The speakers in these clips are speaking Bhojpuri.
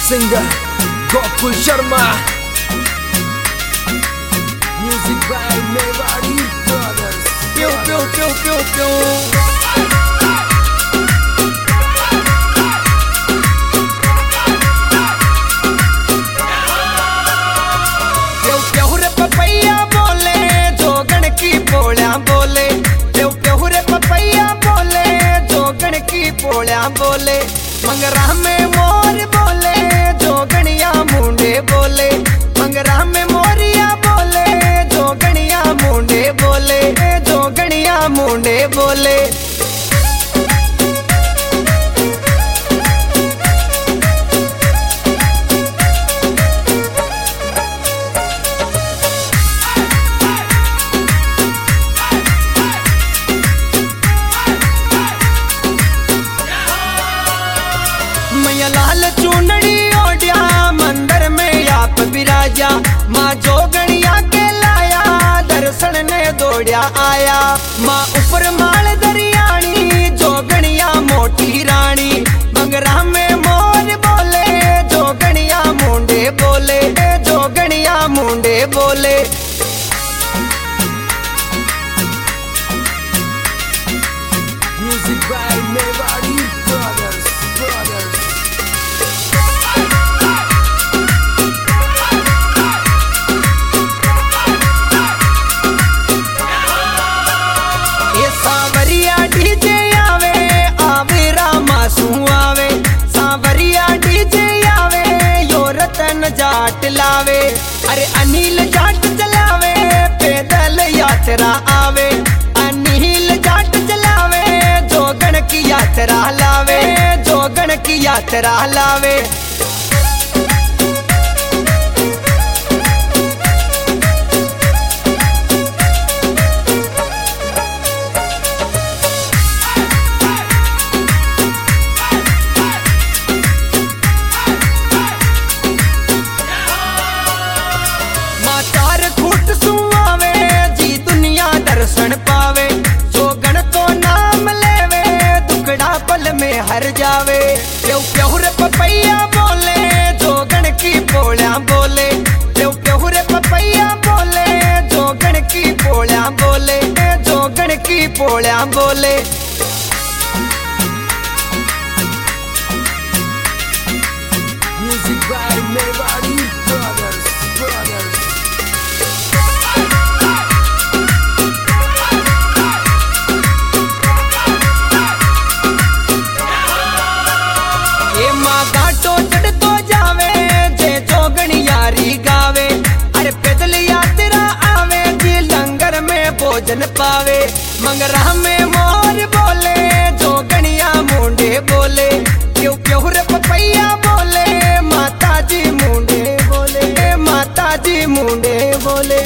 Singer Gokul Sharma, music by Mewari Brothers. Pew pew pew pew pew. बोले मंगरा में मोर बोले जोगणिया मुंडे बोले मंगरा में मोरिया बोले जोगणिया मुंडे बोले जोगणिया मुंडे बोले लाल चूनड़ी ओढ़िया मंदिर में आप विराजा माँ जोगणिया के लाया दर्शन ने दौड़िया आया माँ ऊपर माल दरियाणी जोगणिया मोटी रानी मंगरा में मोर बोले जोगणिया मुंडे बोले जोगणिया मुंडे बोले Music by Mewari Brothers. सांवरिया डीजे आवे आवे रामा सुआवे सांवरिया डीजे आवे यो रतन जाट लावे अरे अनिल जाट चलावे पैदल यात्रा आवे अनिल जाट चलावे जोगण की यात्रा लावे जोगण की यात्रा लावे दर्शन पावे जोगण को नाम लेवे दुखड़ा पल में हर जावे प्यो प्योर पपैया बोले जोगण की पोलिया बोले प्यो प्योर पपैया बोले जोगण की पोलिया बोले जोगण की पोलिया बोले Music by Mewari Brothers. भोजन पावे मंगरा में मोर बोले जोगणिया मुंडे बोले क्यों प्योर पपैया बोले माता जी मुंडे बोले माता जी मुंडे बोले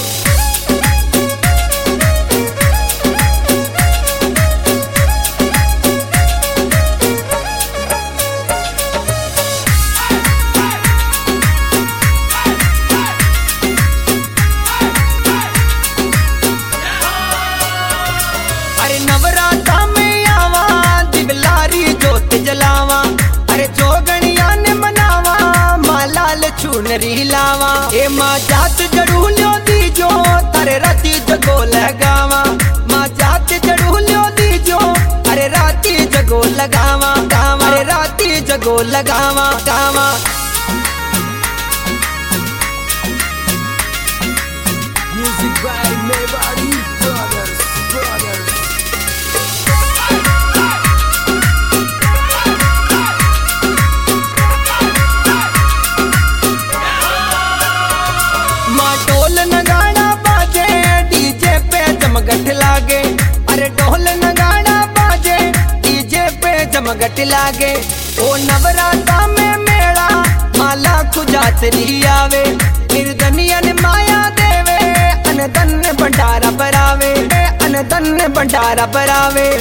नवराता में आवा दिवलारी जोत जलावा अरे जोगणिया ने मनावा माँ लाल चुनरी लावा ए माँ जात जड़ूल्यो दीजो तारे राती जगो लगावा माँ जात जड़ूल्यो दीजो अरे राती जगो लगावा गावा अरे राती जगो लगावा गावा Music by Mewari Brothers. जमगट लागे अरे ढोल नगाड़ा बाजे डीजे पे जमगट लागे ओ नवराता में मेला माला खुजातरी आवे निर्धनियन माया देवे अनधन भंडारा भरावे अनधन भंडारा भरावे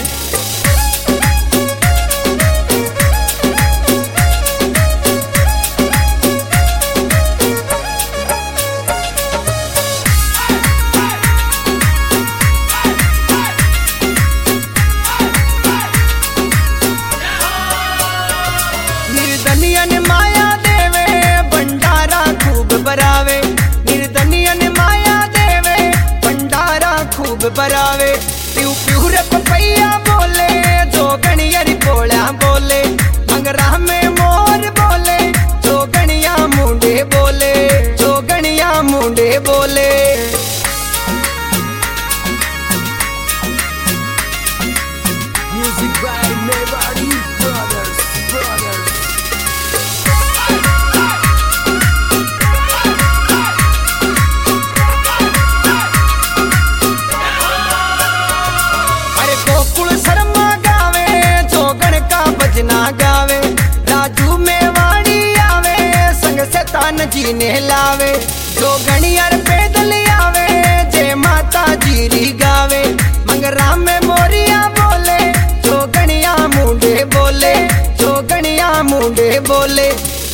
निर्धनियन माया दे बरावे प्यू प्यू रे पपैया बोले जोगणियरी पोळ्या बोले मंगरा में मोर बोले जोगणिया मुंडे बोले जोगणिया मुंडे बोले Music by Mewari Brothers. अरे गोकुल शर्मा गावे जोगण का भजना गावे राजू मेवाड़ी आवे संग से तान जी ने लावे जोगणियार पैदल आवे जय माता जीरी गावे मंगरा में मोरिया बोले जोगणिया मुंडे बोले जोगणिया मुंडे बोले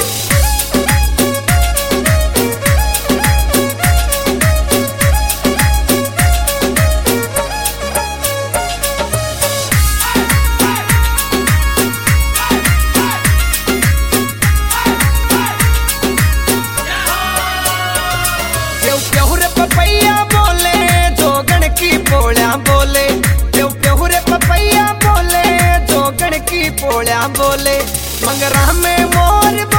पपैया बोले जोगण की पोळ्या बोले प्यू प्यू रे पपैया बोले जोगण की पोळ्या बोले मंगरा में मोर